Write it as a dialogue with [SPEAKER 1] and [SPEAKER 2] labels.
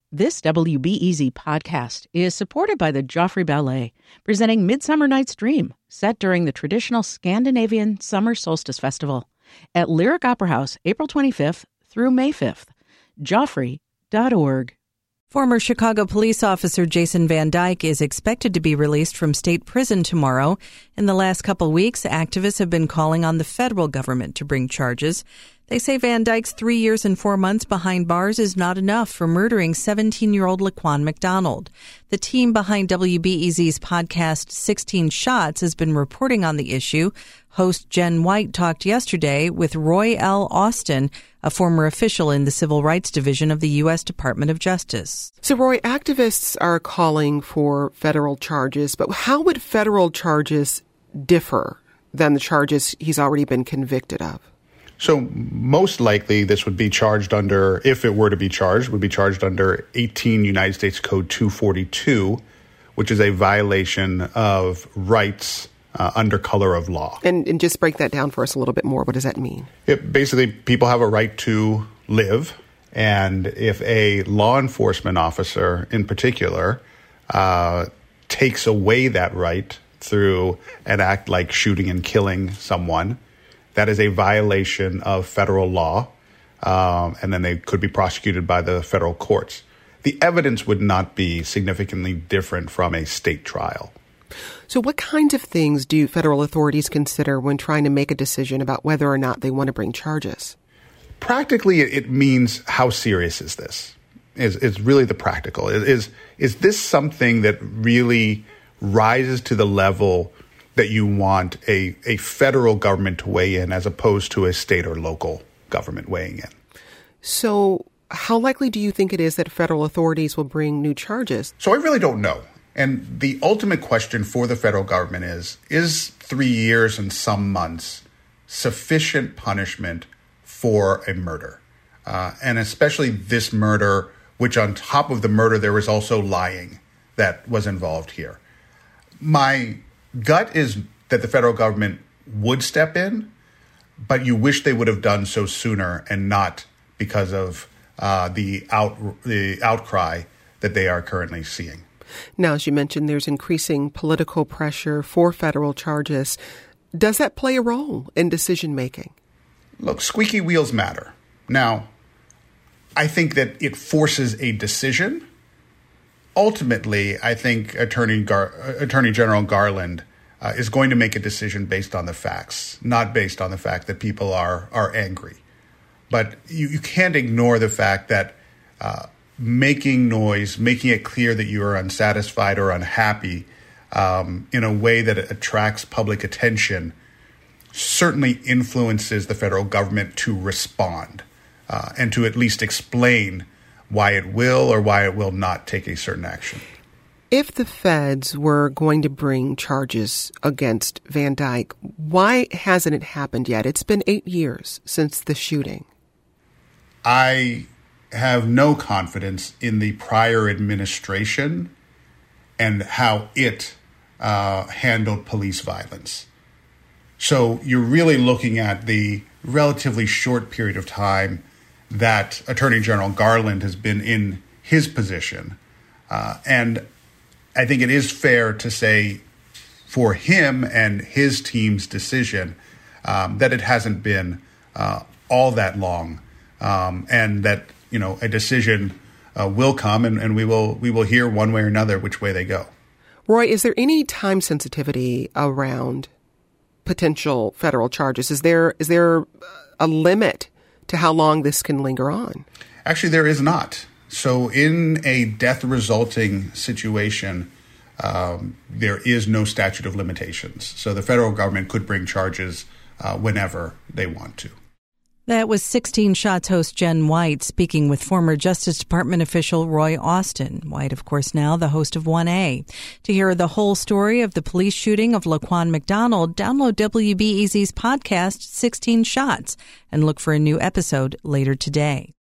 [SPEAKER 1] This WBEZ podcast is supported by the Joffrey Ballet, presenting Midsummer Night's Dream, set during the traditional Scandinavian Summer Solstice Festival at Lyric Opera House, April 25th through May 5th. Joffrey.org.
[SPEAKER 2] Former Chicago police officer Jason Van Dyke is expected to be released from state prison tomorrow. In the last couple weeks, activists have been calling on the federal government to bring charges. They say Van Dyke's 3 years and 4 months behind bars is not enough for murdering 17-year-old Laquan McDonald. The team behind WBEZ's podcast 16 Shots has been reporting on the issue. Host Jen White talked yesterday with Roy L. Austin, a former official in the Civil Rights Division of the U.S. Department of Justice.
[SPEAKER 3] So, Roy, activists are calling for federal charges, but how would federal charges differ than the charges he's already been convicted of?
[SPEAKER 4] So most likely this would be charged under, if it were to be charged, would be charged under 18 United States Code 242, which is a violation of rights under color of law.
[SPEAKER 3] And just break that down for us a little bit more. What does that mean?
[SPEAKER 4] Basically, people have a right to live. And if a law enforcement officer in particular takes away that right through an act like shooting and killing someone, that is a violation of federal law, and then they could be prosecuted by the federal courts. The evidence would not be significantly different from a state trial.
[SPEAKER 3] So what kinds of things do federal authorities consider when trying to make a decision about whether or not they want to bring charges?
[SPEAKER 4] Practically, it means how serious is this? Is really the practical. Is this something that really rises to the level that you want a federal government to weigh in as opposed to a state or local government weighing in? So
[SPEAKER 3] how likely do you think it is that federal authorities will bring new charges?
[SPEAKER 4] So I really don't know. And the ultimate question for the federal government is 3 years and some months sufficient punishment for a murder? And especially this murder, which on top of the murder, there was also lying that was involved here. My gut is that the federal government would step in, but you wish they would have done so sooner and not because of the outcry that they are currently seeing.
[SPEAKER 3] Now, as you mentioned, there's increasing political pressure for federal charges. Does that play a role in decision making?
[SPEAKER 4] Look, squeaky wheels matter. Now, I think that it forces a decision. Ultimately, I think Attorney General Garland is going to make a decision based on the facts, not based on the fact that people are angry. But you can't ignore the fact that making noise, making it clear that you are unsatisfied or unhappy in a way that attracts public attention certainly influences the federal government to respond and to at least explain why it will or why it will not take a certain action.
[SPEAKER 3] If the feds were going to bring charges against Van Dyke, why hasn't it happened yet? It's been 8 years since the shooting.
[SPEAKER 4] I have no confidence in the prior administration and how it handled police violence. So you're really looking at the relatively short period of time that Attorney General Garland has been in his position. And I think it is fair to say for him and his team's decision that it hasn't been all that long, and that a decision will come, and we will hear one way or another which way they go.
[SPEAKER 3] Roy, is there any time sensitivity around potential federal charges? Is there a limit to how long this can linger on?
[SPEAKER 4] Actually, there is not. So in a death resulting situation, there is no statute of limitations. So the federal government could bring charges whenever they want to.
[SPEAKER 2] That was 16 Shots host Jen White speaking with former Justice Department official Roy Austin. White, of course, now the host of 1A. To hear the whole story of the police shooting of Laquan McDonald, download WBEZ's podcast 16 Shots and look for a new episode later today.